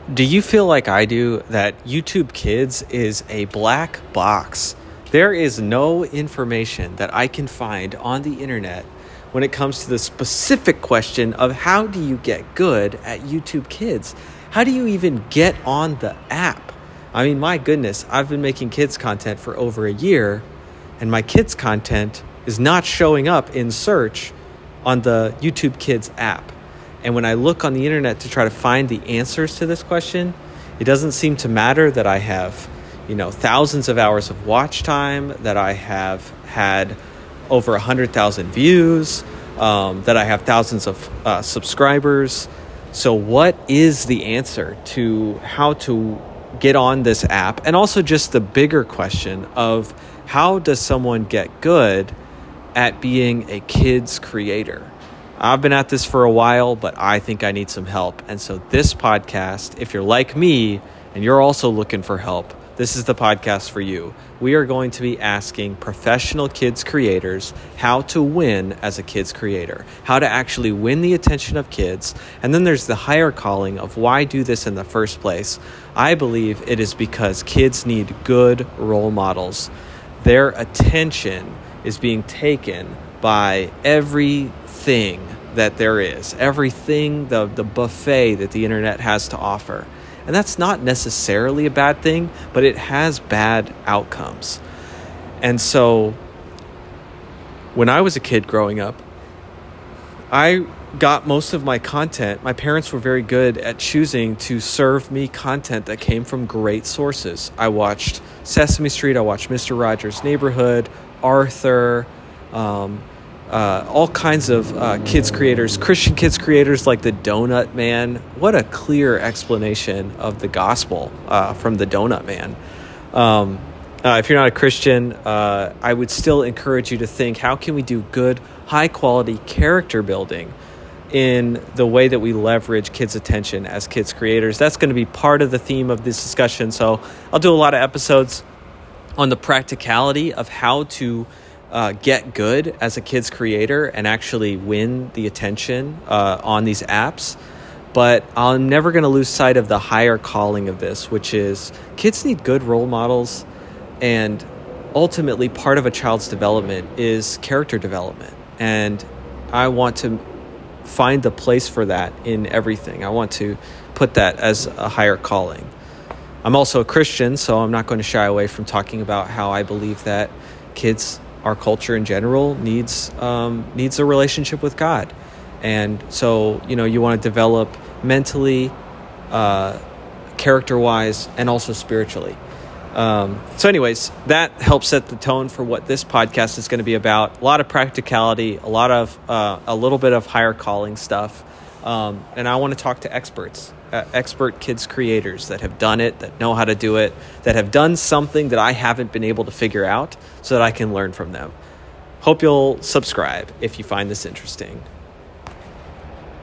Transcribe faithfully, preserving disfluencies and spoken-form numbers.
Do you feel like I do that YouTube Kids is a black box? There is no information that I can find on the internet when it comes to the specific question of how do you get good at YouTube Kids? How do you even get on the app? I mean, my goodness, I've been making kids content for over a year, and my kids content is not showing up in search on the YouTube Kids app. And when I look on the internet to try to find the answers to this question, it doesn't seem to matter that I have, you know, thousands of hours of watch time, that I have had over one hundred thousand views, um, that I have thousands of uh, subscribers. So what is the answer to how to get on this app? And also just the bigger question of how does someone get good at being a kids creator? I've been at this for a while, but I think I need some help. And so this podcast, if you're like me and you're also looking for help, this is the podcast for you. We are going to be asking professional kids creators how to win as a kids creator, how to actually win the attention of kids. And then there's the higher calling of why do this in the first place. I believe it is because kids need good role models. Their attention is being taken by everything that there is, everything, the, the buffet that the internet has to offer. And that's not necessarily a bad thing, but it has bad outcomes. And so when I was a kid growing up, I got most of my content. My parents were very good at choosing to serve me content that came from great sources. I watched Sesame Street, I watched Mister Rogers' Neighborhood, Arthur, um, Uh, all kinds of uh, kids creators, Christian kids creators like the Donut Man. What a clear explanation of the gospel uh, from the Donut Man. Um, uh, if you're not a Christian, uh, I would still encourage you to think, how can we do good, high quality character building in the way that we leverage kids' attention as kids creators? That's going to be part of the theme of this discussion. So I'll do a lot of episodes on the practicality of how to Uh, get good as a kids creator and actually win the attention uh, on these apps. But I'm never going to lose sight of the higher calling of this, which is kids need good role models. And ultimately, part of a child's development is character development. And I want to find the place for that in everything. I want to put that as a higher calling. I'm also a Christian, so I'm not going to shy away from talking about how I believe that kids, our culture in general, needs um, needs a relationship with God. And so, you know, you want to develop mentally, uh, character-wise, and also spiritually. Um, so anyways, that helps set the tone for what this podcast is going to be about. A lot of practicality, a lot of, uh, a little bit of higher calling stuff. Um, and I want to talk to experts, uh, expert kids creators that have done it, that know how to do it, that have done something that I haven't been able to figure out so that I can learn from them. Hope you'll subscribe if you find this interesting.